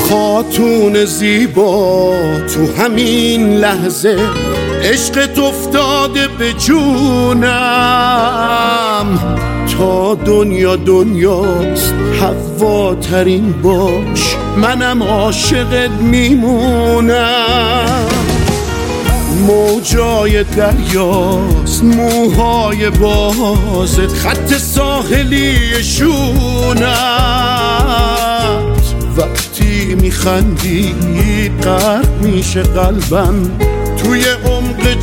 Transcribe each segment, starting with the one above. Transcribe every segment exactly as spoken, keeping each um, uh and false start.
خاتون زیبا تو همین لحظه عشقت افتاده به جونم، تا دنیا دنیاست حوا ترین باش، منم عاشقت میمونم. موجای دریاست موهای بازت، خط ساحلی شونت، وقتی میخندی غرق میشه قلبم توی عمق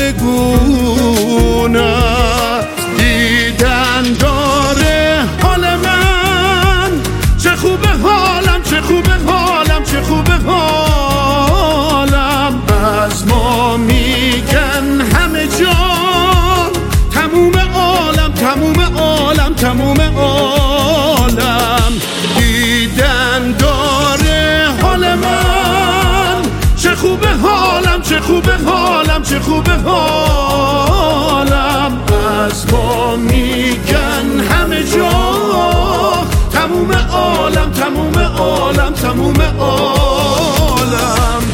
جالگونت. دیدن داره حال من، چه خوبه حالم، چه خوبه حالم، چه خوبه حالم. از ما میگن همه جا تموم عالم، تموم عالم، تموم عالم. دیدن داره حال من، چه خوبه حالم، چه خوبه حالم، چه خوبه حالم. از ما میگن همه جا تموم عالم، تموم عالم، تموم عالم.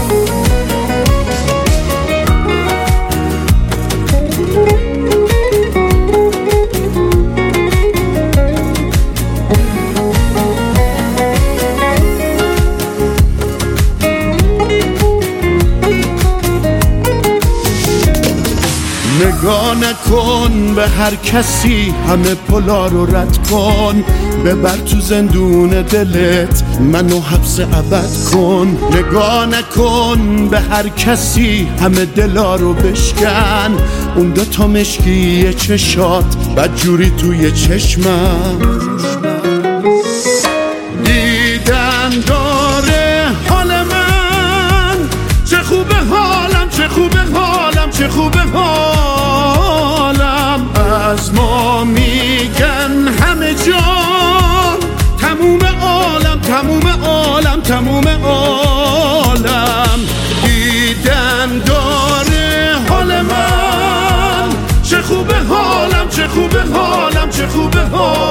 نگاه نکن به هر کسی، همه پلا رو رد کن، ببر تو زندون دلت منو حبس ابد کن. نگاه نکن به هر کسی، همه دلا رو بشکن، اون دو تا مشکی چشات بدجوری توی چشمم. دیدن داره حال من، چه خوبه حالم، چه خوبه حالم، چه خوبه حالم. از ما میگن همه جا تموم عالم، تموم عالم، تموم عالم. دیدن داره حال من، چه خوبه حالم، چه خوبه حالم، چه خوبه حالم.